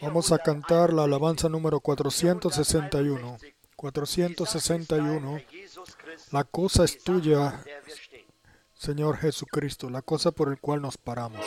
Vamos a cantar la alabanza número 461. 461. La cosa es tuya, Señor Jesucristo, la cosa por el cual nos paramos.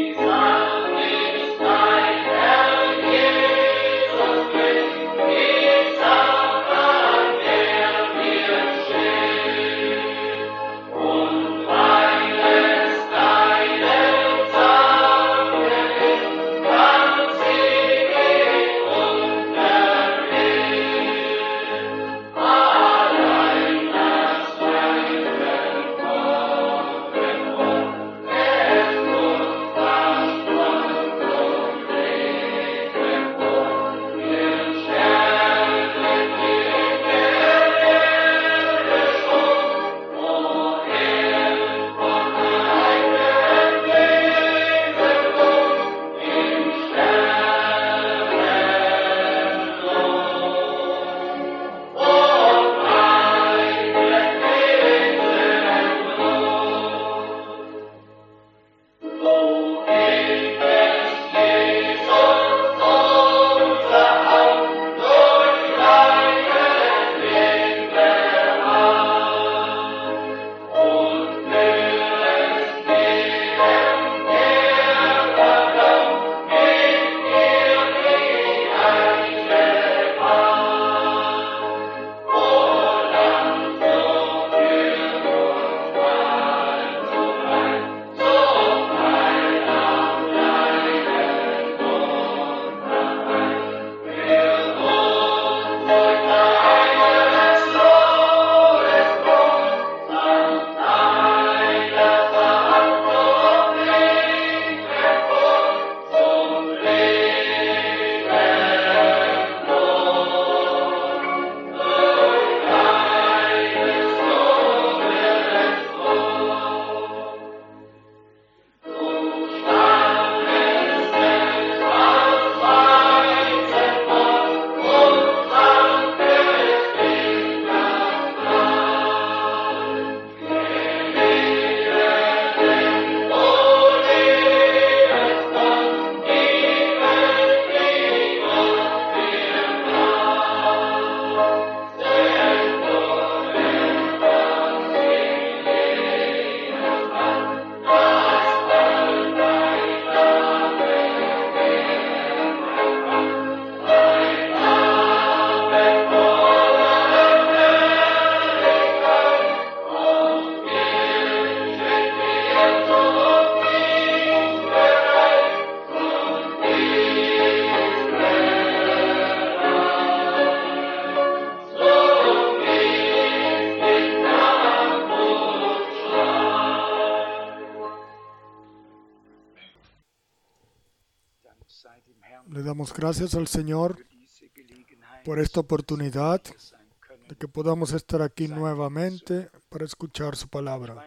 Le damos gracias al Señor por esta oportunidad de que podamos estar aquí nuevamente para escuchar su palabra.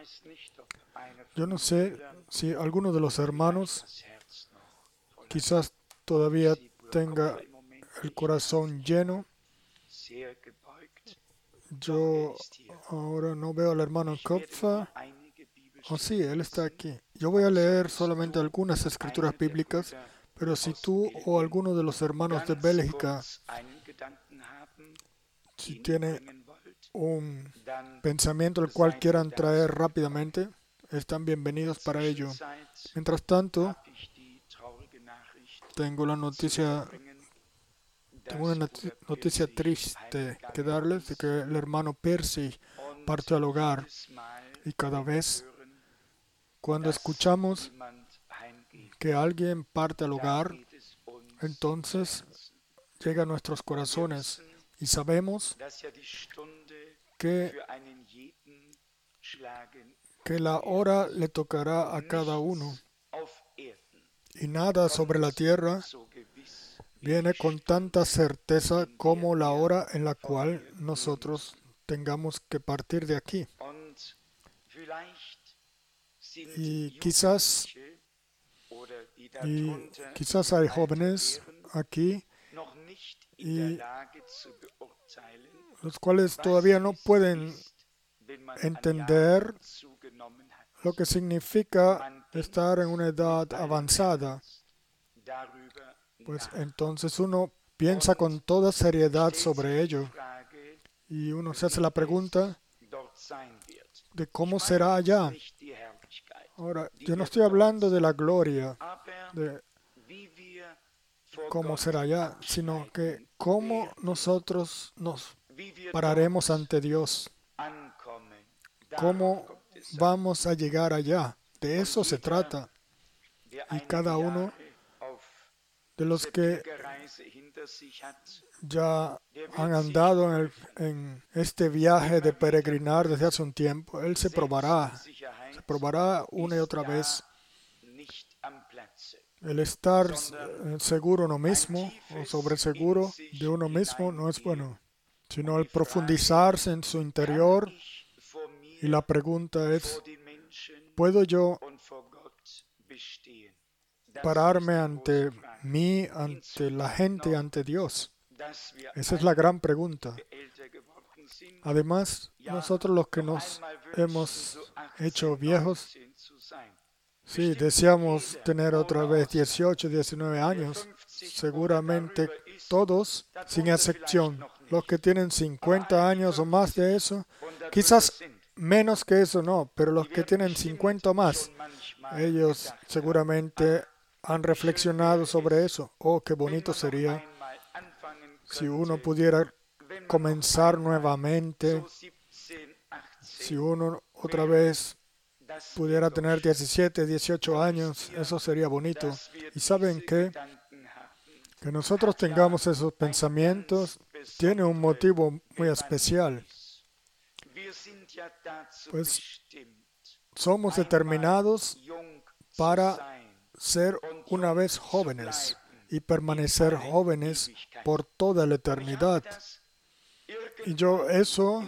Yo no sé si alguno de los hermanos quizás todavía tenga el corazón lleno. Yo ahora no veo al hermano Kopfa. Oh, sí, él está aquí. Yo voy a leer solamente algunas escrituras bíblicas, pero si tú o alguno de los hermanos de Bélgica, si tiene un pensamiento el cual quieran traer rápidamente, están bienvenidos para ello. Mientras tanto, tengo una noticia triste que darles, de que el hermano Percy partió al hogar. Y cada vez cuando escuchamos que alguien parte al hogar, entonces llega a nuestros corazones y sabemos que la hora le tocará a cada uno. Y nada sobre la tierra viene con tanta certeza como la hora en la cual nosotros tengamos que partir de aquí. Y quizás hay jóvenes aquí y los cuales todavía no pueden entender lo que significa estar en una edad avanzada. pues entonces uno piensa con toda seriedad sobre ello y uno se hace la pregunta de cómo será allá. Ahora, yo no estoy hablando de la gloria, de cómo será allá, sino que cómo nosotros nos pararemos ante Dios, cómo vamos a llegar allá. De eso se trata. Y cada uno de los que ya han andado en este viaje de peregrinar desde hace un tiempo, él se probará una y otra vez. El estar seguro uno mismo o sobreseguro de uno mismo no es bueno, sino el profundizarse en su interior. Y la pregunta es, ¿puedo yo pararme ante mí, ante la gente, ante Dios? Esa es la gran pregunta. Además, nosotros los que nos hemos hecho viejos, sí, deseamos tener otra vez 18, 19 años. Seguramente todos, sin excepción, los que tienen 50 años o más de eso, quizás menos que eso no, pero los que tienen 50 o más, ellos seguramente han reflexionado sobre eso. Oh, qué bonito sería si uno pudiera comenzar nuevamente, si uno otra vez pudiera tener 17, 18 años, eso sería bonito. Y saben qué, que nosotros tengamos esos pensamientos tiene un motivo muy especial. Pues somos determinados para ser una vez jóvenes y permanecer jóvenes por toda la eternidad. Y yo eso,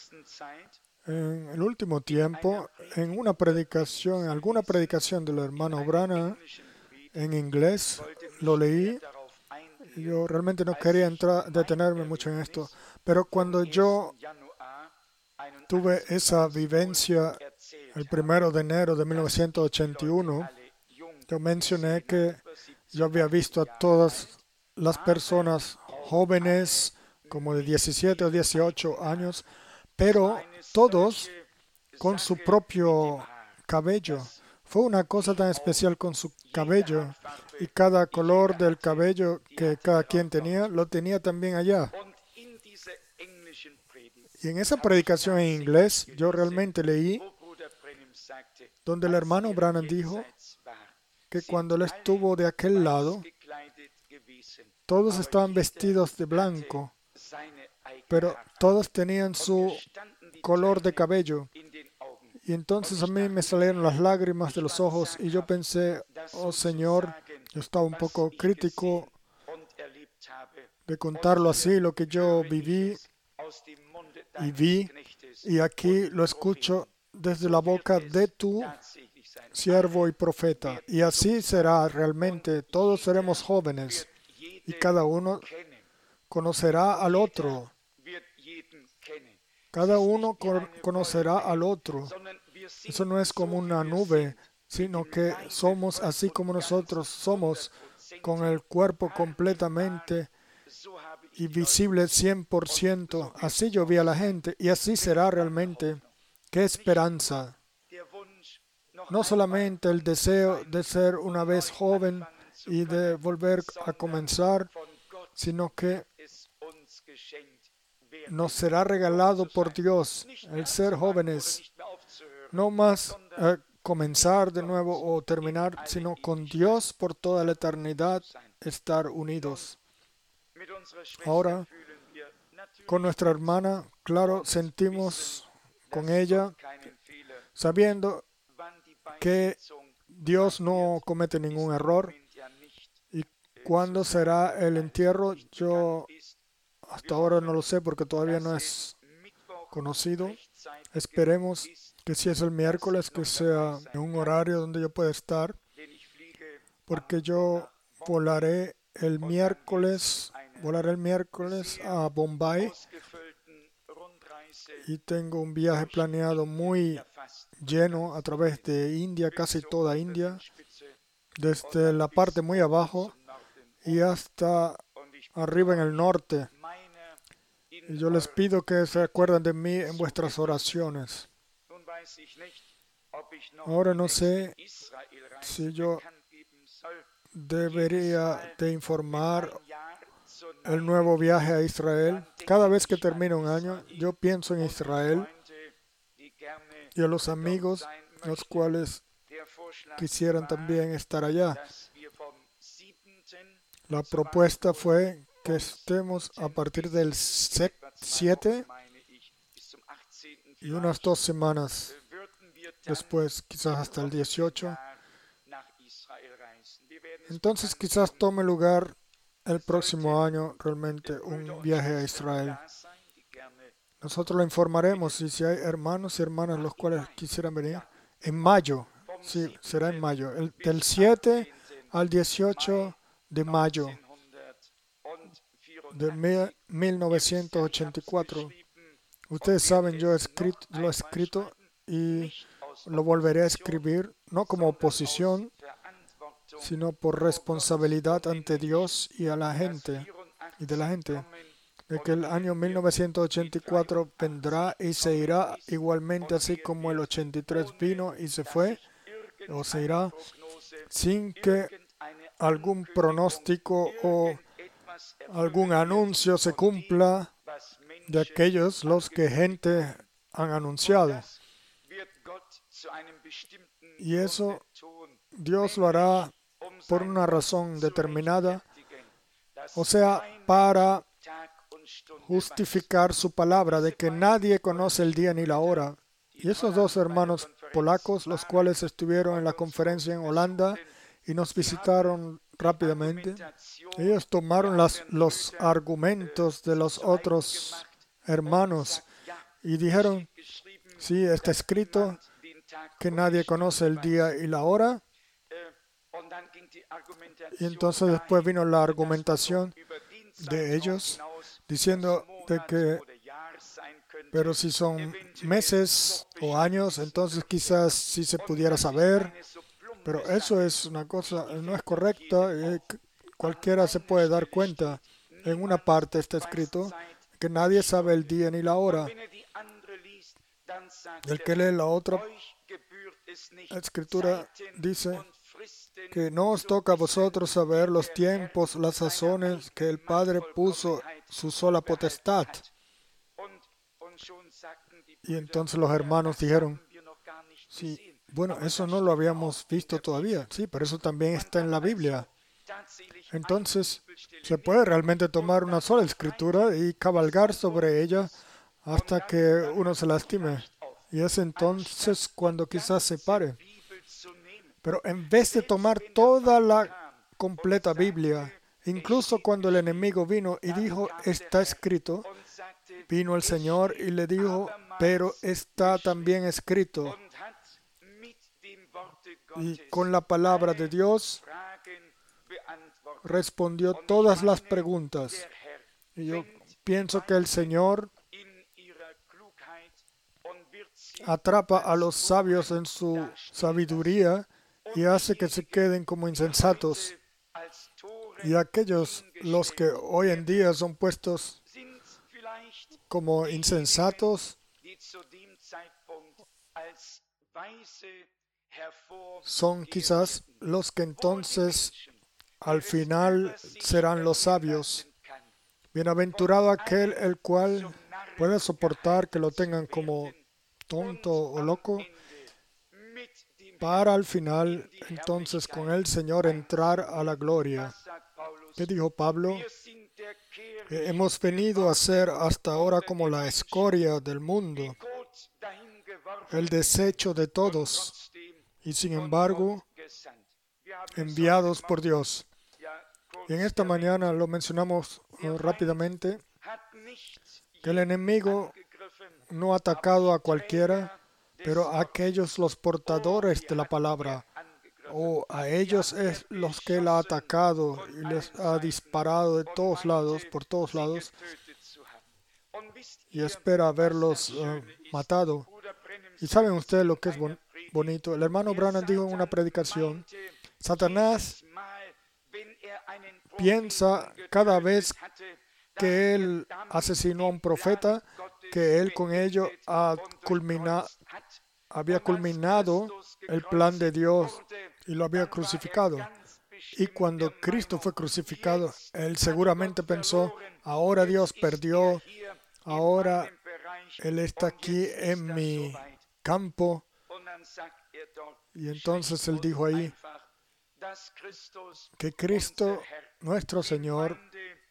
en el último tiempo, en alguna predicación del hermano Branham en inglés, lo leí. Yo realmente no quería detenerme mucho en esto, pero cuando yo tuve esa vivencia el 1 de enero de 1981, yo mencioné que yo había visto a todas las personas jóvenes, como de 17 o 18 años, pero todos con su propio cabello. Fue una cosa tan especial con su cabello, y cada color del cabello que cada quien tenía, lo tenía también allá. Y en esa predicación en inglés, yo realmente leí donde el hermano Branham dijo que cuando él estuvo de aquel lado, todos estaban vestidos de blanco, pero todos tenían su color de cabello. Y entonces a mí me salieron las lágrimas de los ojos y yo pensé, oh Señor, yo estaba un poco crítico de contarlo así, lo que yo viví y vi, y aquí lo escucho desde la boca de tu siervo y profeta. Y así será realmente, todos seremos jóvenes y cada uno conocerá al otro. Cada uno conocerá al otro. Eso no es como una nube, sino que somos así como nosotros somos, con el cuerpo completamente y visible 100%. Así yo vi a la gente y así será realmente. ¡Qué esperanza! No solamente el deseo de ser una vez joven y de volver a comenzar, sino que nos será regalado por Dios el ser jóvenes, no más comenzar de nuevo o terminar, sino con Dios por toda la eternidad estar unidos. Ahora, con nuestra hermana, claro, sentimos con ella, sabiendo que Dios no comete ningún error. ¿Y cuándo será el entierro? Yo hasta ahora no lo sé porque todavía no es conocido. Esperemos que si es el miércoles, que sea en un horario donde yo pueda estar, porque yo volaré el miércoles a Bombay y tengo un viaje planeado muy lleno a través de India, casi toda India, desde la parte muy abajo y hasta arriba en el norte. Y yo les pido que se acuerden de mí en vuestras oraciones. Ahora no sé si yo debería de informar el nuevo viaje a Israel. Cada vez que termina un año, yo pienso en Israel y a los amigos, los cuales quisieran también estar allá. La propuesta fue que estemos a partir del 7 y unas 2 semanas después, quizás hasta el 18. Entonces quizás tome lugar el próximo año realmente un viaje a Israel. Nosotros lo informaremos y si hay hermanos y hermanas los cuales quisieran venir, en mayo, sí, será en mayo, del 7 al 18 de mayo de 1984. Ustedes saben, yo lo he escrito y lo volveré a escribir, no como oposición, sino por responsabilidad ante Dios y a la gente, y de la gente, de que el año 1984 vendrá y se irá igualmente así como el 83 vino y se fue, o se irá, sin que algún pronóstico o algún anuncio se cumpla de aquellos los que gente han anunciado. Y eso Dios lo hará por una razón determinada, o sea, para justificar su palabra de que nadie conoce el día ni la hora. Y esos 2 hermanos polacos, los cuales estuvieron en la conferencia en Holanda y nos visitaron rápidamente, ellos tomaron los argumentos de los otros hermanos y dijeron, sí, está escrito que nadie conoce el día y la hora. Y entonces después vino la argumentación de ellos diciendo de que, pero si son meses o años, entonces quizás sí se pudiera saber, pero eso es una cosa, no es correcta, cualquiera se puede dar cuenta. En una parte está escrito que nadie sabe el día ni la hora. El que lee la otra escritura dice que no os toca a vosotros saber los tiempos, las sazones que el Padre puso su sola potestad. Y entonces los hermanos dijeron, sí, bueno, eso no lo habíamos visto todavía. Sí, pero eso también está en la Biblia. Entonces, se puede realmente tomar una sola escritura y cabalgar sobre ella hasta que uno se lastime. Y es entonces cuando quizás se pare. Pero en vez de tomar toda la completa Biblia, incluso cuando el enemigo vino y dijo, está escrito, vino el Señor y le dijo, pero está también escrito. Y con la palabra de Dios respondió todas las preguntas. Y yo pienso que el Señor atrapa a los sabios en su sabiduría y hace que se queden como insensatos. Y aquellos, los que hoy en día son puestos como insensatos, son quizás los que entonces al final serán los sabios. Bienaventurado aquel el cual puede soportar que lo tengan como tonto o loco, para al final entonces con el Señor entrar a la gloria. ¿Qué dijo Pablo? Hemos venido a ser hasta ahora como la escoria del mundo, el desecho de todos, y sin embargo, enviados por Dios. Y en esta mañana lo mencionamos rápidamente, que el enemigo no ha atacado a cualquiera, pero a aquellos los portadores de la palabra, o a ellos es los que él ha atacado y les ha disparado de todos lados, por todos lados, y espera haberlos matado. Y saben ustedes lo que es bonito. El hermano Branham dijo en una predicación, Satanás, piensa cada vez que él asesinó a un profeta, que él con ello había culminado el plan de Dios y lo había crucificado. Y cuando Cristo fue crucificado, él seguramente pensó, ahora Dios perdió, ahora Él está aquí en mi campo. Y entonces él dijo ahí que Cristo, nuestro Señor,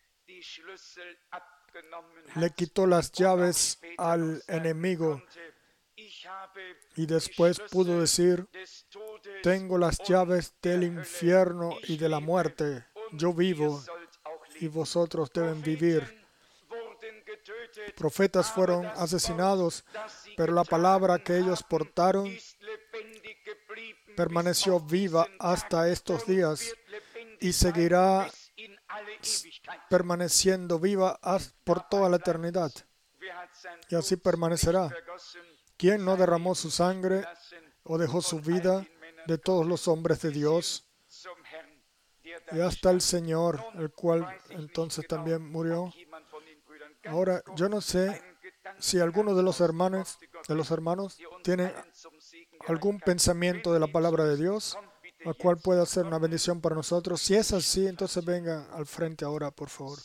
le quitó las llaves al enemigo y después pudo decir, tengo las llaves del infierno y de la muerte. Yo vivo y vosotros deben vivir. Profetas fueron asesinados, pero la palabra que ellos portaron permaneció viva hasta estos días y seguirá permaneciendo viva por toda la eternidad. Y así permanecerá. ¿Quién no derramó su sangre o dejó su vida de todos los hombres de Dios? Y hasta el Señor, el cual entonces también murió. Ahora, yo no sé si alguno de los hermanos tiene algún pensamiento de la palabra de Dios, la cual pueda ser una bendición para nosotros. Si es así, entonces vengan al frente ahora, por favor.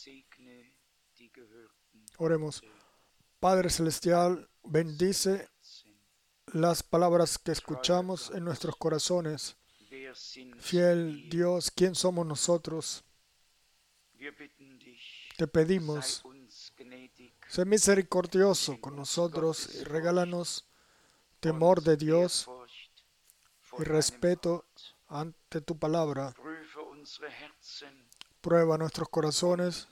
Oremos. Padre Celestial, bendice las palabras que escuchamos en nuestros corazones. Fiel Dios, ¿quién somos nosotros? Te pedimos, sé misericordioso con nosotros y regálanos temor de Dios y respeto ante tu palabra. Prueba nuestros corazones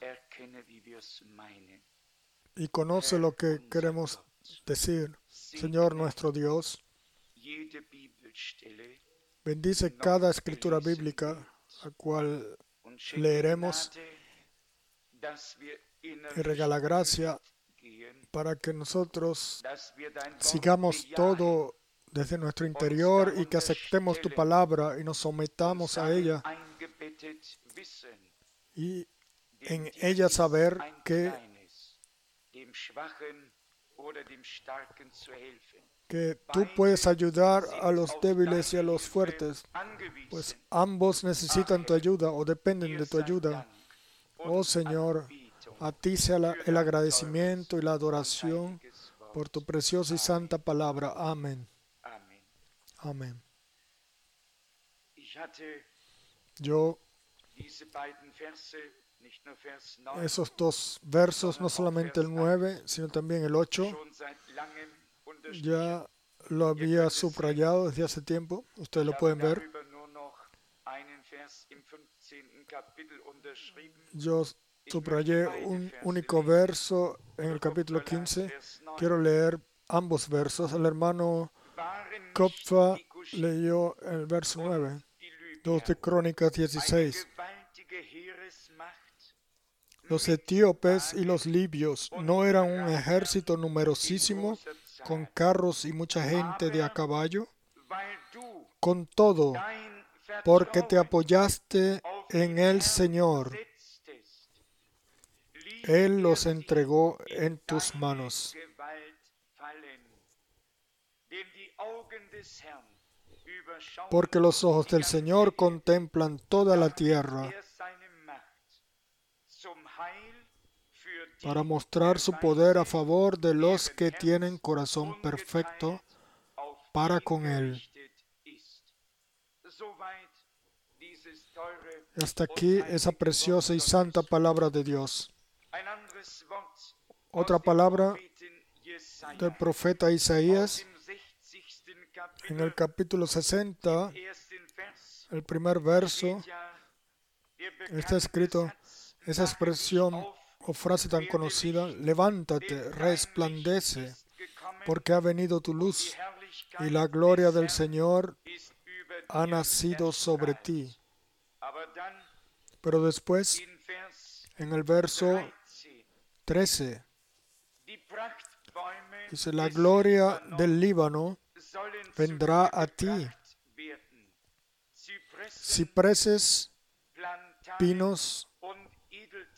y conoce lo que queremos decir. Señor nuestro Dios, bendice cada escritura bíblica, la cual leeremos, y regala gracia para que nosotros sigamos todo desde nuestro interior y que aceptemos tu palabra y nos sometamos a ella y en ella saber que tú puedes ayudar a los débiles y a los fuertes, pues ambos necesitan tu ayuda o dependen de tu ayuda. Oh Señor, a ti sea el agradecimiento y la adoración por tu preciosa y santa palabra. Amén. Amén. Yo, esos dos versos, no solamente el 9, sino también el 8, ya lo había subrayado desde hace tiempo. Ustedes lo pueden ver. Yo subrayé un único verso en el capítulo 15. Quiero leer ambos versos. El hermano Kopfa leyó el verso 9. 2 de Crónicas 16. Los etíopes y los libios no eran un ejército numerosísimo con carros y mucha gente de a caballo. Con todo, porque te apoyaste en el Señor, Él los entregó en tus manos. Porque los ojos del Señor contemplan toda la tierra para mostrar su poder a favor de los que tienen corazón perfecto para con Él. Hasta aquí esa preciosa y santa palabra de Dios. Otra palabra del profeta Isaías en el capítulo 60, el primer verso, está escrito esa expresión o frase tan conocida: levántate, resplandece, porque ha venido tu luz y la gloria del Señor ha nacido sobre ti. Pero después, en el verso 13, dice: la gloria del Líbano vendrá a ti. Cipreses, pinos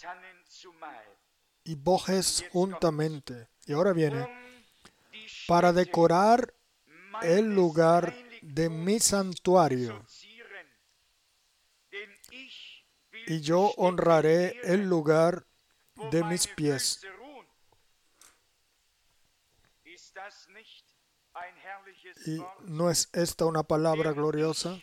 y bojes juntamente. Y ahora viene, para decorar el lugar de mi santuario. Y yo honraré el lugar de mis pies. ¿Y no es esta una palabra gloriosa?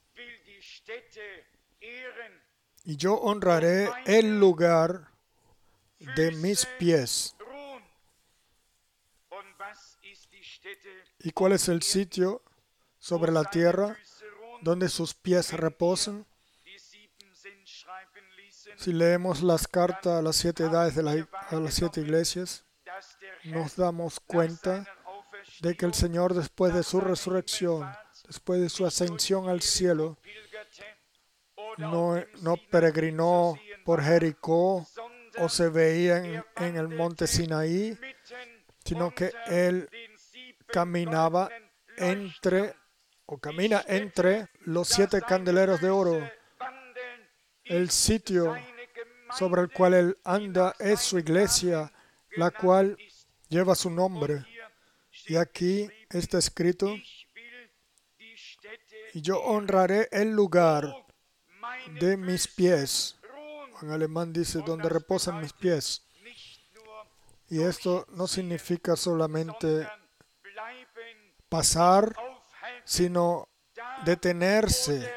Y yo honraré el lugar de mis pies. ¿Y cuál es el sitio sobre la tierra donde sus pies reposan? Si leemos las cartas a las 7 edades a las 7 iglesias, nos damos cuenta de que el Señor, después de su resurrección, después de su ascensión al cielo, no peregrinó por Jericó o se veía en el monte Sinaí, sino que Él camina entre los 7 candeleros de oro. El sitio sobre el cual Él anda es su iglesia, la cual lleva su nombre. Y aquí está escrito, y yo honraré el lugar de mis pies. En alemán dice, donde reposan mis pies. Y esto no significa solamente pasar, sino detenerse,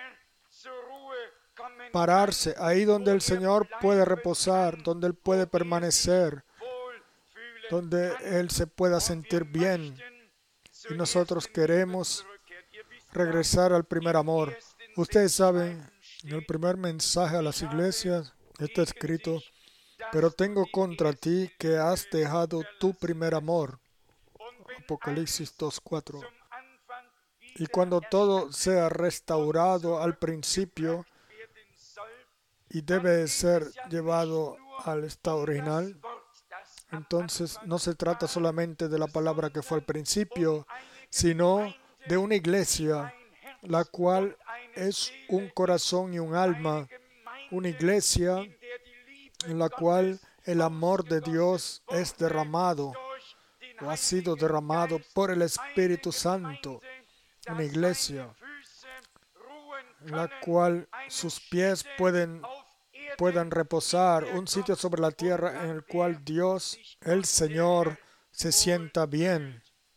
pararse, ahí donde el Señor puede reposar, donde Él puede permanecer, donde Él se pueda sentir bien. Y nosotros queremos regresar al primer amor. Ustedes saben, en el primer mensaje a las iglesias está escrito, pero tengo contra ti que has dejado tu primer amor. Apocalipsis 2:4. Y cuando todo sea restaurado al principio y debe ser llevado al estado original, entonces no se trata solamente de la palabra que fue al principio, sino de una iglesia, la cual es un corazón y un alma, una iglesia en la cual el amor de Dios es derramado o ha sido derramado por el Espíritu Santo, una iglesia en la cual sus pies puedan reposar, un sitio sobre la tierra en el cual Dios, el Señor, se sienta bien.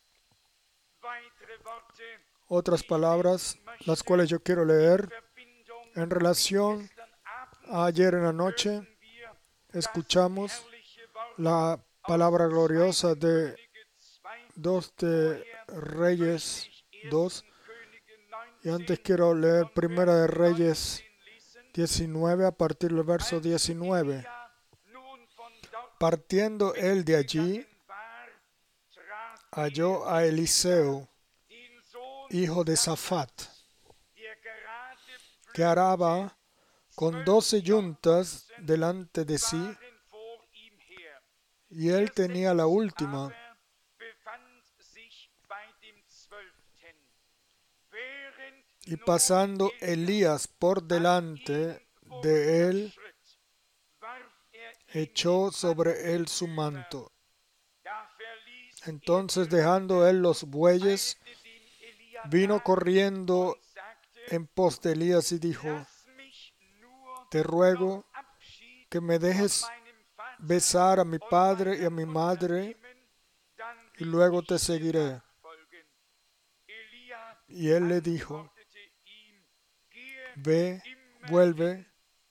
Otras palabras, las cuales yo quiero leer en relación a ayer en la noche, escuchamos la palabra gloriosa de 2 de Reyes 2. Y antes quiero leer Primera de Reyes 19 a partir del verso 19. Partiendo él de allí, halló a Eliseo, hijo de Safat, que araba con 12 yuntas delante de sí, y él tenía la última. Y pasando Elías por delante de él, echó sobre él su manto. Entonces, dejando él los bueyes, vino corriendo en pos de Elías y dijo, te ruego que me dejes besar a mi padre y a mi madre, y luego te seguiré. Y él le dijo, ve, vuelve,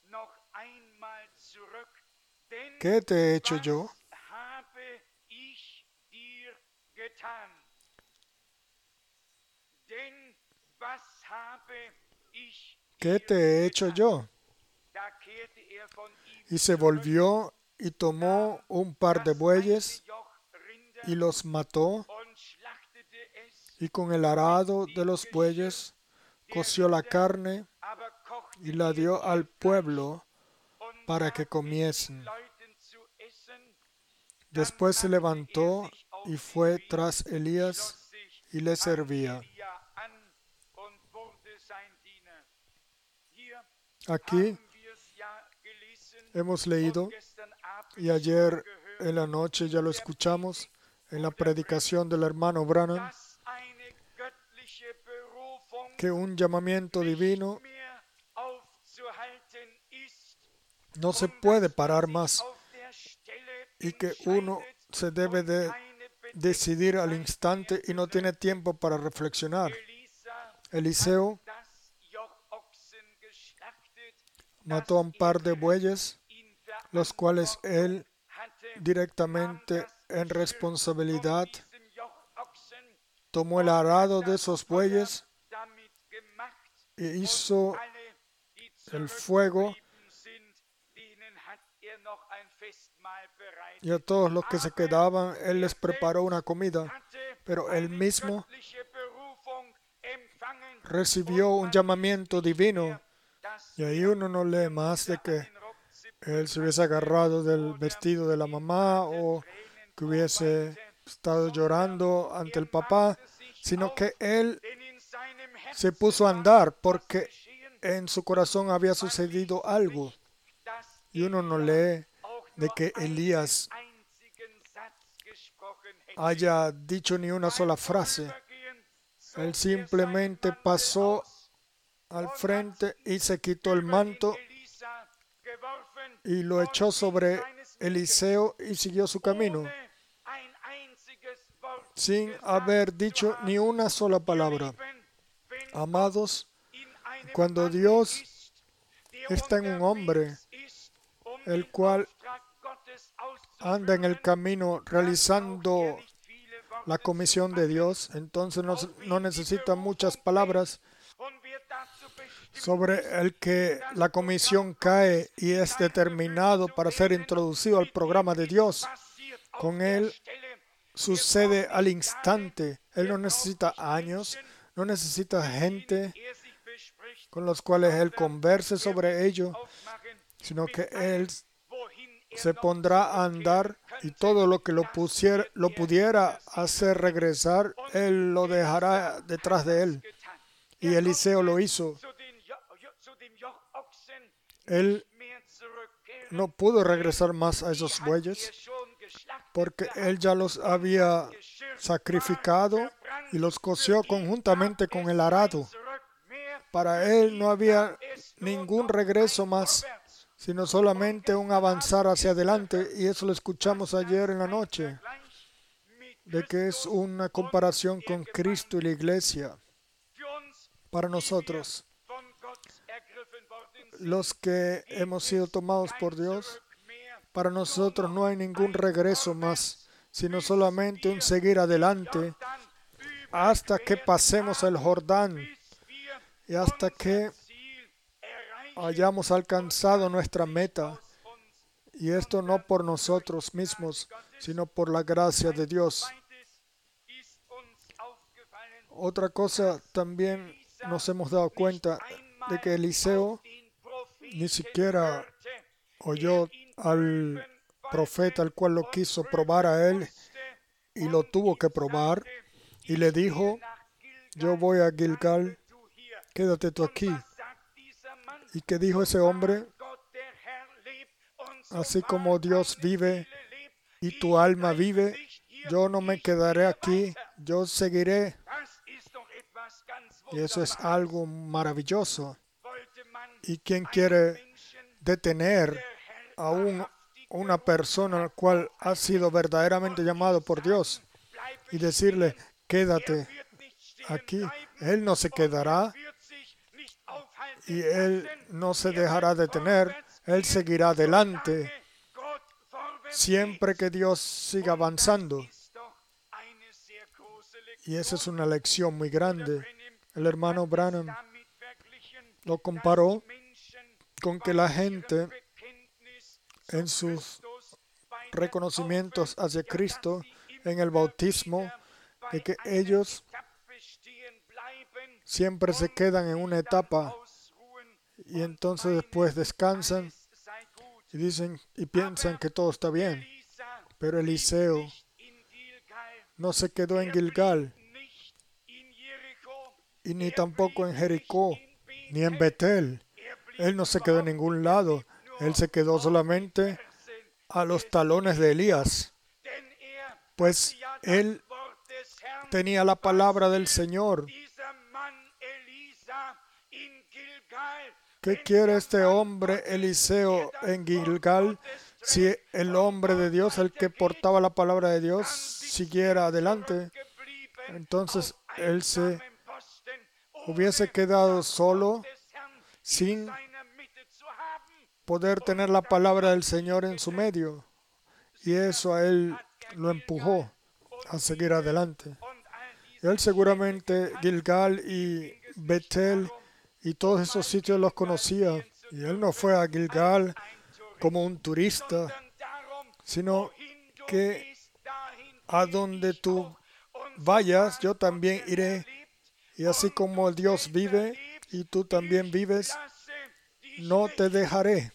¿qué te he hecho yo? ¿Qué te he hecho yo? Y se volvió y tomó un par de bueyes y los mató, y con el arado de los bueyes coció la carne y la dio al pueblo para que comiesen. Después se levantó y fue tras Elías y le servía. Aquí Hemos leído y ayer en la noche ya lo escuchamos en la predicación del hermano Branham, que un llamamiento divino no se puede parar más y que uno se debe de decidir al instante y no tiene tiempo para reflexionar. Eliseo mató a un par de bueyes, los cuales él directamente en responsabilidad tomó el arado de esos bueyes e hizo el fuego, y a todos los que se quedaban él les preparó una comida, pero él mismo recibió un llamamiento divino. Y ahí uno no lee más de que él se hubiese agarrado del vestido de la mamá o que hubiese estado llorando ante el papá, sino que él se puso a andar porque en su corazón había sucedido algo. Y uno no lee de que Elías haya dicho ni una sola frase. Él simplemente pasó al frente y se quitó el manto y lo echó sobre Eliseo y siguió su camino, sin haber dicho ni una sola palabra. Amados, cuando Dios está en un hombre, el cual anda en el camino realizando la comisión de Dios, entonces no necesita muchas palabras. Sobre el que la comisión cae y es determinado para ser introducido al programa de Dios, con él sucede al instante. Él no necesita años, no necesita gente con los cuales él converse sobre ello, sino que él se pondrá a andar y todo lo que lo pudiera hacer regresar, él lo dejará detrás de él. Y Eliseo lo hizo. Él no pudo regresar más a esos bueyes porque él ya los había sacrificado y los coció conjuntamente con el arado. Para él no había ningún regreso más, sino solamente un avanzar hacia adelante, y eso lo escuchamos ayer en la noche, de que es una comparación con Cristo y la iglesia. Para nosotros, los que hemos sido tomados por Dios, para nosotros no hay ningún regreso más, sino solamente un seguir adelante hasta que pasemos el Jordán y hasta que hayamos alcanzado nuestra meta. Y esto no por nosotros mismos, sino por la gracia de Dios. Otra cosa también nos hemos dado cuenta de que Eliseo ni siquiera oyó al profeta, el cual lo quiso probar a él y lo tuvo que probar, y le dijo: yo voy a Gilgal, quédate tú aquí. ¿Y qué dijo ese hombre? Así como Dios vive y tu alma vive, yo no me quedaré aquí, yo seguiré. Y eso es algo maravilloso. ¿Y quién quiere detener a una persona al cual ha sido verdaderamente llamado por Dios y decirle: quédate aquí? Él no se quedará y él no se dejará detener. Él seguirá adelante siempre que Dios siga avanzando. Y esa es una lección muy grande. El hermano Branham lo comparó con que la gente en sus reconocimientos hacia Cristo, en el bautismo, de que ellos siempre se quedan en una etapa y entonces después descansan y dicen y piensan que todo está bien. Pero Eliseo no se quedó en Gilgal y ni tampoco en Jericó ni en Betel. Él no se quedó en ningún lado. Él se quedó solamente a los talones de Elías, pues él tenía la palabra del Señor. ¿Qué quiere este hombre Eliseo en Gilgal si el hombre de Dios, el que portaba la palabra de Dios, siguiera adelante? Entonces él se hubiese quedado solo sin poder tener la palabra del Señor en su medio. Y eso a él lo empujó a seguir adelante. Él seguramente Gilgal y Betel y todos esos sitios los conocía. Y él no fue a Gilgal como un turista, sino que a donde tú vayas, yo también iré. Y así como Dios vive y tú también vives, no te dejaré.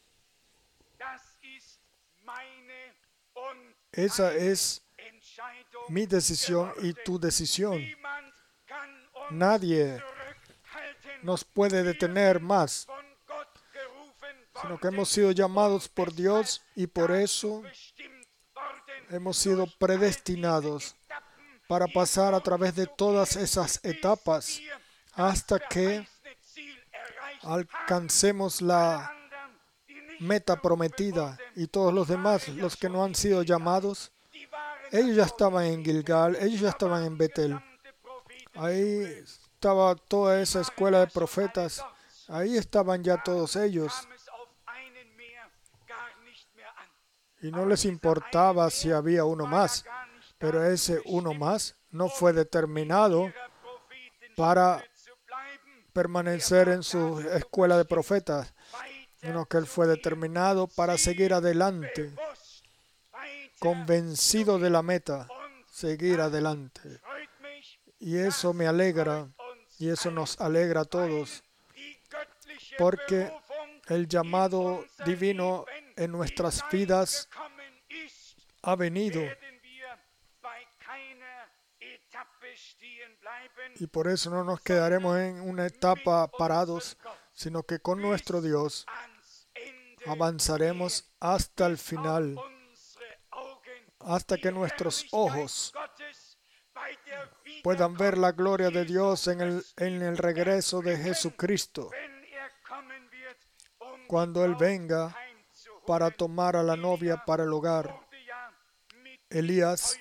Esa es mi decisión y tu decisión. Nadie nos puede detener más, sino que hemos sido llamados por Dios y por eso hemos sido predestinados para pasar a través de todas esas etapas hasta que alcancemos la meta prometida. Y todos los demás, los que no han sido llamados, ellos ya estaban en Gilgal, ellos ya estaban en Betel. Ahí estaba toda esa escuela de profetas. Ahí estaban ya todos ellos. Y no les importaba si había uno más, pero ese uno más no fue determinado para permanecer en su escuela de profetas, sino que él fue determinado para seguir adelante, convencido de la meta, seguir adelante. Y eso me alegra, y eso nos alegra a todos, porque el llamado divino en nuestras vidas ha venido. Y por eso no nos quedaremos en una etapa parados, sino que con nuestro Dios avanzaremos hasta el final, hasta que nuestros ojos puedan ver la gloria de Dios en el regreso de Jesucristo, cuando Él venga para tomar a la novia para el hogar. Elías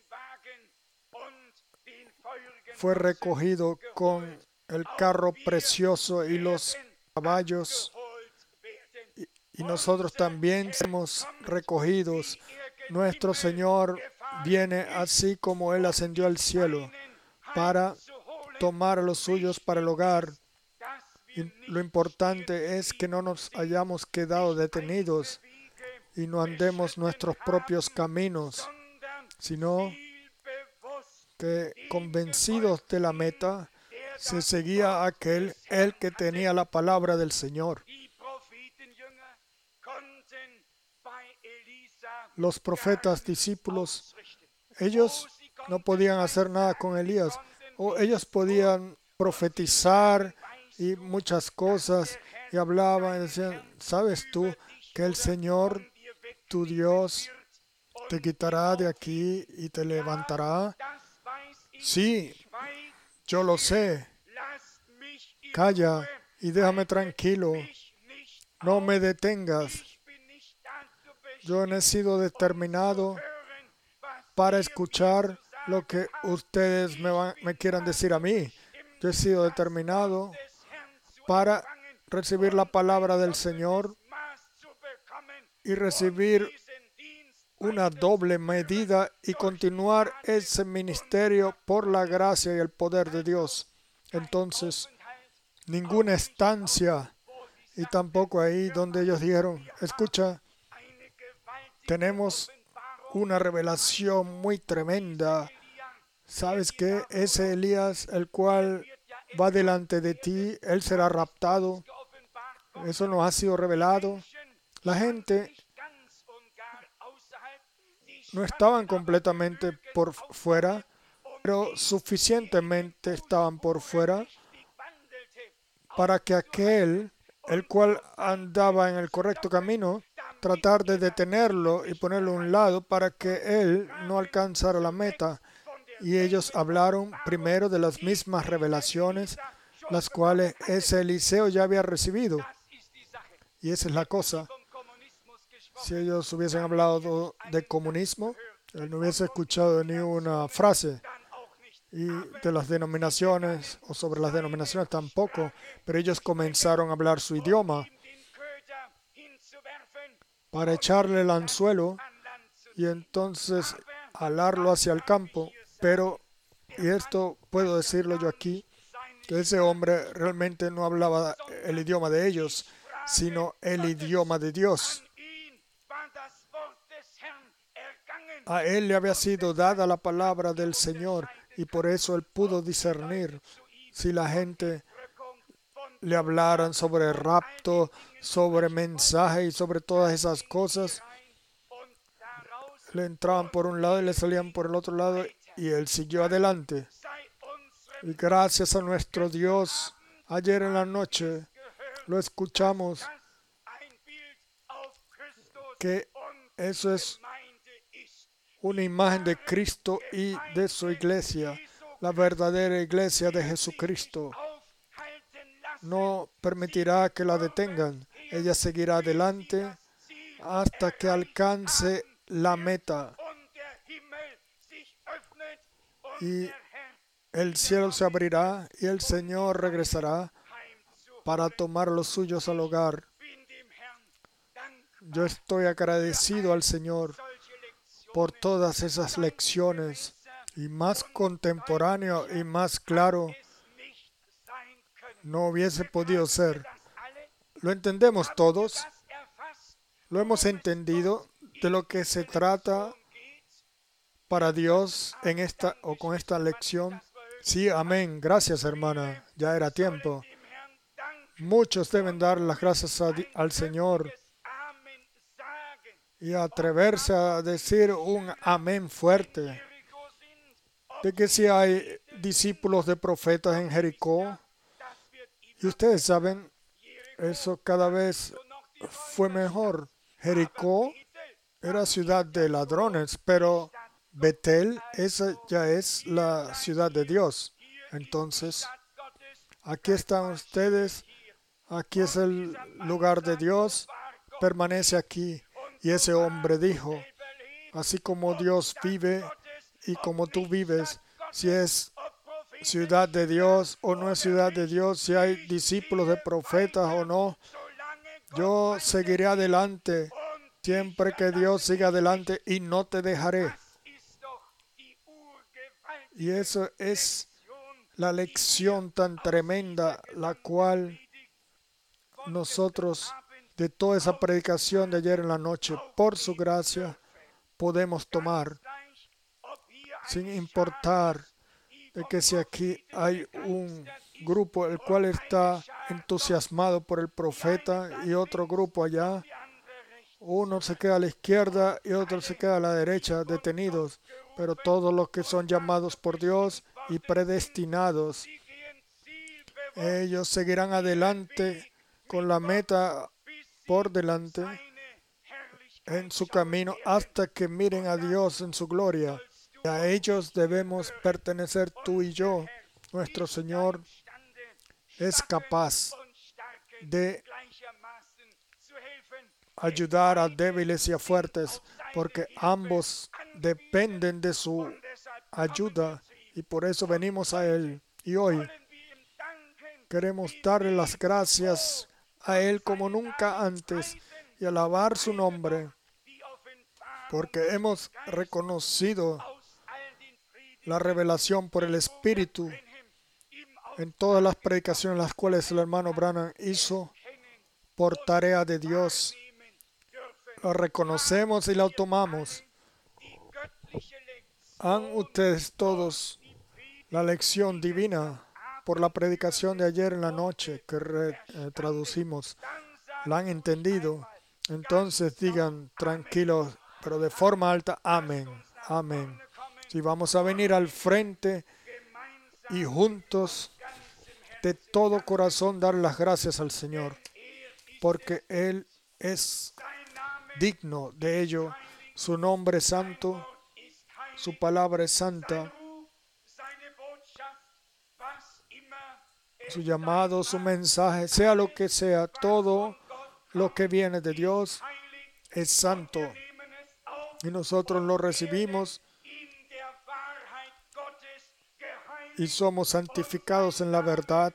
fue recogido con el carro precioso y los caballos, y nosotros también somos recogidos. Nuestro Señor viene así como Él ascendió al cielo para tomar a los suyos para el hogar. Y lo importante es que no nos hayamos quedado detenidos y no andemos nuestros propios caminos, sino que convencidos de la meta se seguía aquel, el que tenía la palabra del Señor. Los profetas discípulos, ellos no podían hacer nada con Elías, o ellos podían profetizar y muchas cosas, y hablaban y decían, ¿sabes tú que el Señor, tu Dios, te quitará de aquí y te levantará? Sí, yo lo sé. Calla y déjame tranquilo. No me detengas. Yo he sido determinado para escuchar lo que ustedes me quieran decir a mí. Yo he sido determinado para recibir la palabra del Señor y recibir una doble medida y continuar ese ministerio por la gracia y el poder de Dios. Entonces, ninguna estancia, y tampoco ahí donde ellos dijeron, escucha, tenemos una revelación muy tremenda. ¿Sabes qué? Ese Elías, el cual va delante de ti, él será raptado. Eso nos ha sido revelado. La gente no estaban completamente por fuera, pero suficientemente estaban por fuera para que aquel, el cual andaba en el correcto camino, tratar de detenerlo y ponerlo a un lado para que él no alcanzara la meta. Y ellos hablaron primero de las mismas revelaciones, las cuales ese Eliseo ya había recibido. Y esa es la cosa. Si ellos hubiesen hablado de comunismo, él no hubiese escuchado ni una frase. Y de las denominaciones, o sobre las denominaciones tampoco, pero ellos comenzaron a hablar su idioma para echarle el anzuelo y entonces alarlo hacia el campo. Pero, y esto puedo decirlo yo aquí, que ese hombre realmente no hablaba el idioma de ellos, sino el idioma de Dios. A él le había sido dada la palabra del Señor y por eso él pudo discernir si la gente le hablaran sobre rapto, sobre mensaje y sobre todas esas cosas. Le entraban por un lado y le salían por el otro lado y él siguió adelante. Y gracias a nuestro Dios, ayer en la noche lo escuchamos, que eso es una imagen de Cristo y de su iglesia, la verdadera iglesia de Jesucristo. No permitirá que la detengan. Ella seguirá adelante hasta que alcance la meta. Y el cielo se abrirá y el Señor regresará para tomar a los suyos al hogar. Yo estoy agradecido al Señor por todas esas lecciones, y más contemporáneo y más claro no hubiese podido ser. Lo entendemos todos, lo hemos entendido de lo que se trata para Dios en esta o con esta lección. Sí, amén. Gracias, hermana. Ya era tiempo. Muchos deben dar las gracias al Señor y atreverse a decir un amén fuerte. De que si hay discípulos de profetas en Jericó, y ustedes saben, eso cada vez fue mejor. Jericó era ciudad de ladrones, pero Betel, esa ya es la ciudad de Dios. Entonces, aquí están ustedes, aquí es el lugar de Dios, permanece aquí. Y ese hombre dijo, así como Dios vive y como tú vives, si es ciudad de Dios o no es ciudad de Dios, si hay discípulos de profetas o no, yo seguiré adelante siempre que Dios siga adelante y no te dejaré. Y eso es la lección tan tremenda, la cual nosotros, de toda esa predicación de ayer en la noche, por su gracia, podemos tomar, sin importar de que si aquí hay un grupo el cual está entusiasmado por el profeta y otro grupo allá, uno se queda a la izquierda y otro se queda a la derecha, detenidos, pero todos los que son llamados por Dios y predestinados, ellos seguirán adelante con la meta por delante en su camino hasta que miren a Dios en su gloria. Y a ellos debemos pertenecer tú y yo. Nuestro Señor es capaz de ayudar a débiles y a fuertes, porque ambos dependen de su ayuda y por eso venimos a Él. Y hoy queremos darle las gracias a Él como nunca antes y alabar su nombre, porque hemos reconocido la revelación por el Espíritu en todas las predicaciones las cuales el hermano Branham hizo por tarea de Dios. La reconocemos y la tomamos. Han ustedes todos la lección divina por la predicación de ayer en la noche que traducimos. La han entendido. Entonces digan tranquilos, pero de forma alta, amén, amén. Si vamos a venir al frente y juntos de todo corazón dar las gracias al Señor. porque Él es digno de ello. Su nombre es santo, su palabra es santa, su llamado, su mensaje, sea lo que sea, todo lo que viene de Dios es santo. Y nosotros lo recibimos y somos santificados en la verdad.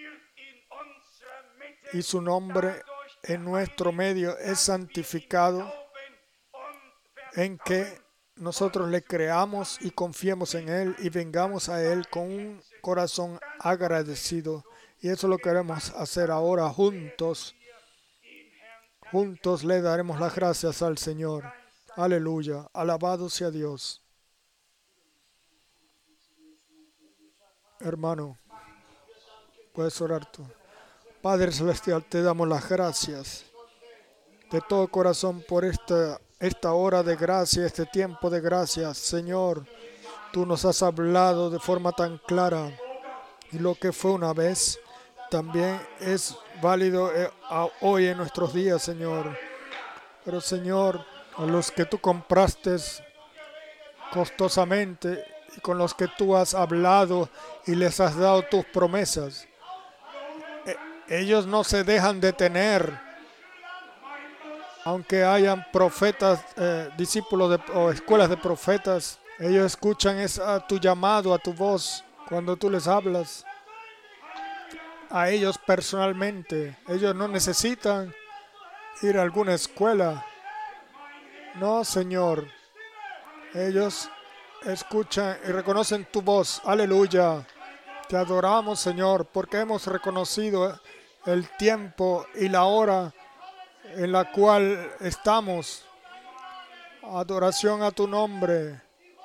Y su nombre en nuestro medio es santificado, en que nosotros le creamos y confiemos en Él y vengamos a Él con un corazón agradecido. Y eso lo queremos hacer ahora juntos. Juntos le daremos las gracias al Señor. Aleluya. Alabado sea Dios. Hermano, puedes orar tú. Padre Celestial, te damos las gracias de todo corazón por esta hora de gracia, este tiempo de gracia. Señor, tú nos has hablado de forma tan clara y lo que fue una vez también es válido hoy en nuestros días, Señor. Pero, Señor, a los que tú compraste costosamente y con los que tú has hablado y les has dado tus promesas, ellos no se dejan detener. Aunque hayan profetas, discípulos o escuelas de profetas, ellos escuchan a tu llamado, a tu voz, cuando tú les hablas. A ellos personalmente, ellos no necesitan ir a alguna escuela. No, Señor. Ellos escuchan y reconocen tu voz. Aleluya. Te adoramos, Señor, porque hemos reconocido el tiempo y la hora en la cual estamos. Adoración a tu nombre.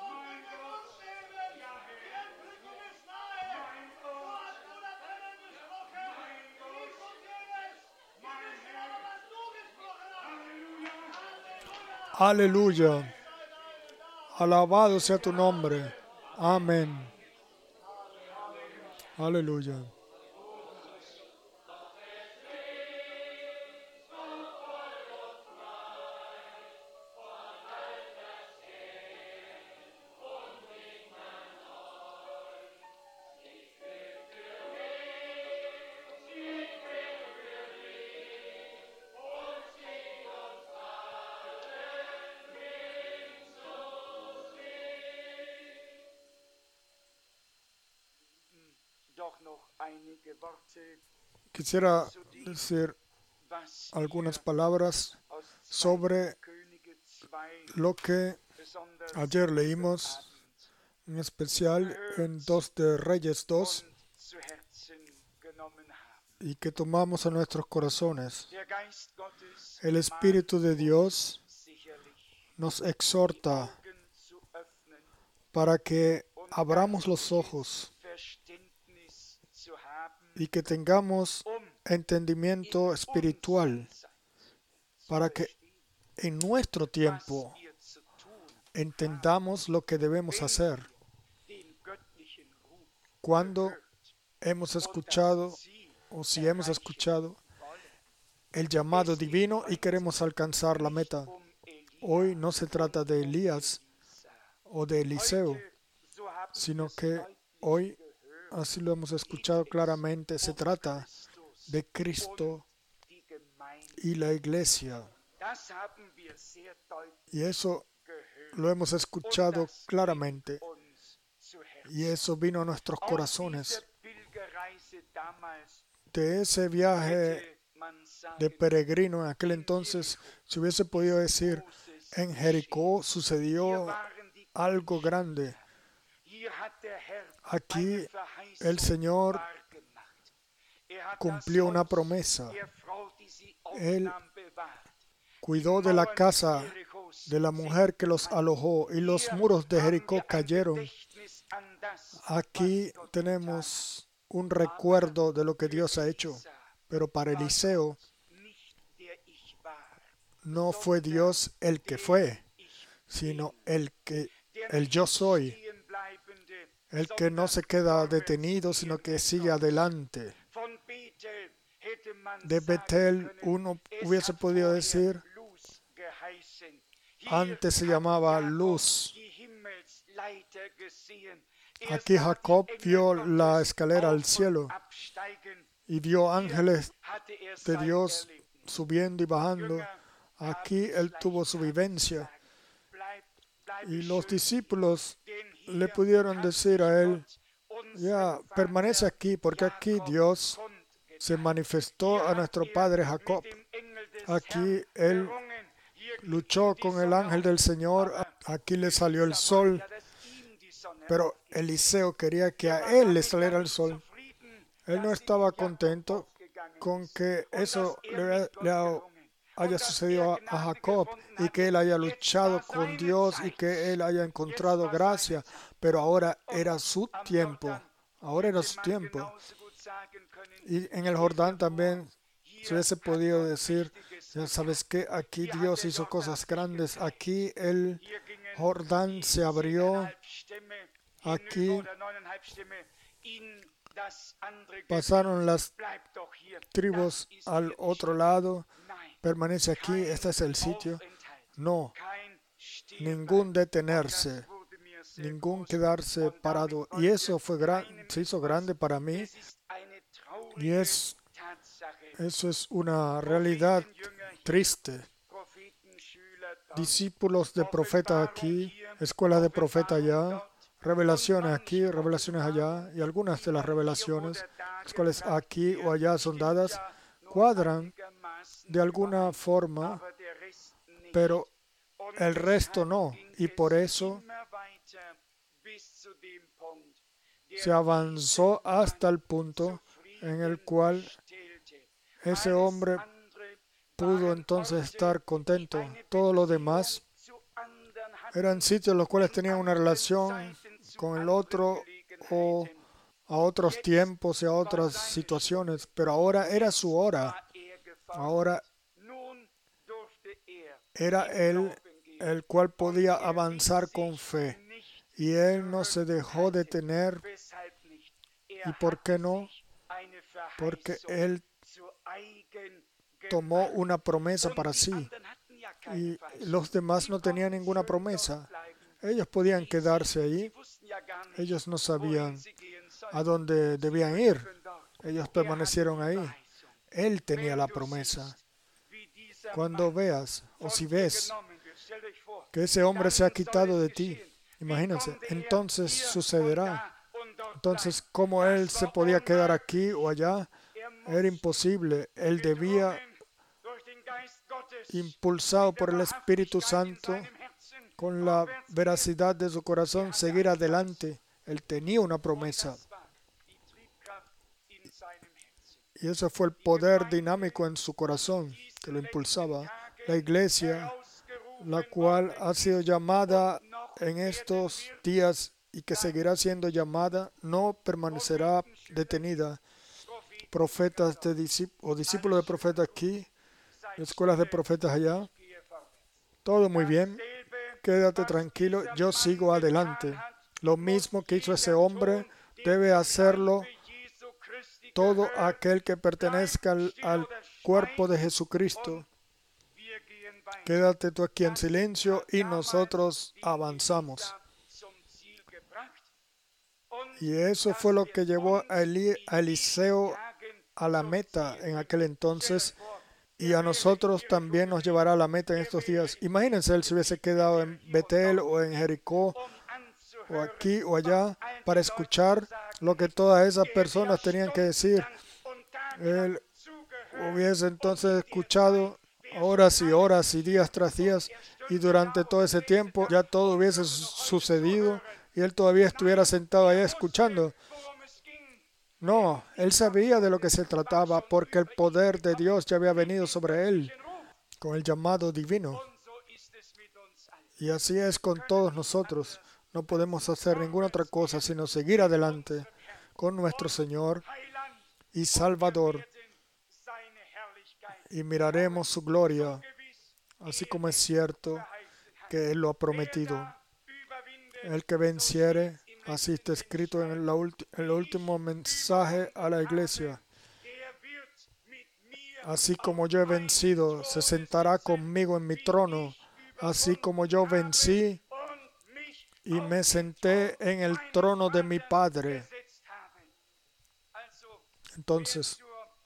Aleluya. Alabado sea tu nombre. Amén. Aleluya. Quisiera decir algunas palabras sobre lo que ayer leímos, en especial en 2 de Reyes 2, y que tomamos a nuestros corazones. El Espíritu de Dios nos exhorta para que abramos los ojos y que tengamos entendimiento espiritual para que en nuestro tiempo entendamos lo que debemos hacer. Cuando hemos escuchado, o si hemos escuchado, el llamado divino y queremos alcanzar la meta. Hoy no se trata de Elías o de Eliseo, sino que hoy, así lo hemos escuchado claramente, se trata de Cristo y la iglesia. Y eso lo hemos escuchado claramente. Y eso vino a nuestros corazones. De ese viaje de peregrino en aquel entonces, se hubiese podido decir, en Jericó sucedió algo grande. Aquí el Señor cumplió una promesa. Él cuidó de la casa de la mujer que los alojó y los muros de Jericó cayeron. Aquí tenemos un recuerdo de lo que Dios ha hecho. Pero para Eliseo no fue Dios el que fue, sino el yo soy. El que no se queda detenido, sino que sigue adelante. de Betel, uno hubiese podido decir, antes se llamaba Luz. Aquí Jacob vio la escalera al cielo y vio ángeles de Dios subiendo y bajando. Aquí él tuvo su vivencia. Y los discípulos le pudieron decir a él, ya, permanece aquí, porque aquí Dios se manifestó a nuestro padre Jacob. Aquí él luchó con el ángel del Señor, aquí le salió el sol, pero Eliseo quería que a él le saliera el sol. Él no estaba contento con que eso le haya sucedido a Jacob y que él haya luchado con Dios y que él haya encontrado gracia, pero ahora era su tiempo. Ahora era su tiempo. Y en el Jordán también se hubiese podido decir, ya sabes que aquí Dios hizo cosas grandes, aquí el Jordán se abrió, aquí pasaron las tribus al otro lado, permanece aquí, este es el sitio. No, ningún detenerse, ningún quedarse parado. Y eso se hizo grande para mí. Y eso es una realidad triste. Discípulos de profeta aquí, escuela de profeta allá, revelaciones aquí, revelaciones allá, y algunas de las revelaciones, las cuales aquí o allá son dadas, cuadran de alguna forma, pero el resto no. Y por eso se avanzó hasta el punto en el cual ese hombre pudo entonces estar contento. Todo lo demás eran sitios en los cuales tenían una relación con el otro o a otros tiempos y a otras situaciones, pero ahora era su hora. Ahora era él el cual podía avanzar con fe y él no se dejó detener. ¿Y por qué no? Porque él tomó una promesa para sí y los demás no tenían ninguna promesa. Ellos podían quedarse allí. Ellos no sabían a dónde debían ir. Ellos permanecieron ahí. Él tenía la promesa. Cuando veas o si ves que ese hombre se ha quitado de ti, imagínense, entonces sucederá. Entonces, ¿cómo él se podía quedar aquí o allá? Era imposible. Él debía, impulsado por el Espíritu Santo, con la veracidad de su corazón, seguir adelante. Él tenía una promesa. Y ese fue el poder dinámico en su corazón que lo impulsaba. La iglesia, la cual ha sido llamada en estos días y que seguirá siendo llamada, no permanecerá detenida. Profetas o discípulos de profetas aquí, escuelas de profetas allá, todo muy bien, quédate tranquilo, yo sigo adelante. Lo mismo que hizo ese hombre, debe hacerlo todo aquel que pertenezca al cuerpo de Jesucristo. Quédate tú aquí en silencio y nosotros avanzamos. Y eso fue lo que llevó a Eliseo a la meta en aquel entonces y a nosotros también nos llevará a la meta en estos días. Imagínense, él se hubiese quedado en Betel o en Jericó o aquí o allá para escuchar lo que todas esas personas tenían que decir. Él hubiese entonces escuchado horas y días tras días y durante todo ese tiempo ya todo hubiese sucedido y él todavía estuviera sentado allá escuchando. No, él sabía de lo que se trataba porque el poder de Dios ya había venido sobre él con el llamado divino. Y así es con todos nosotros. No podemos hacer ninguna otra cosa sino seguir adelante con nuestro Señor y Salvador y miraremos su gloria, así como es cierto que Él lo ha prometido. El que venciere, así está escrito en el último mensaje a la iglesia. Así como yo he vencido, se sentará conmigo en mi trono. Así como yo vencí y me senté en el trono de mi Padre. Entonces,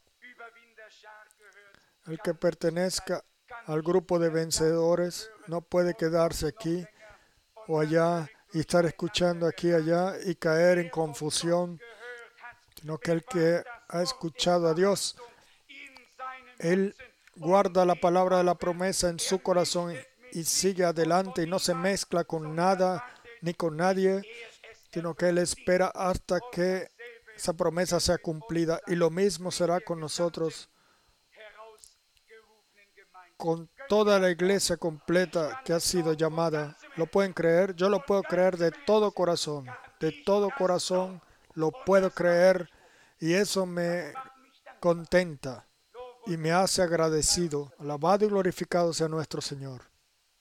el que pertenezca al grupo de vencedores no puede quedarse aquí o allá y estar escuchando aquí y allá y caer en confusión, sino que el que ha escuchado a Dios, él guarda la palabra de la promesa en su corazón y sigue adelante y no se mezcla con nada ni con nadie, sino que él espera hasta que esa promesa sea cumplida. Y lo mismo será con nosotros, con toda la iglesia completa que ha sido llamada. ¿Lo pueden creer? Yo lo puedo creer de todo corazón. De todo corazón lo puedo creer y eso me contenta y me hace agradecido. Alabado y glorificado sea nuestro Señor.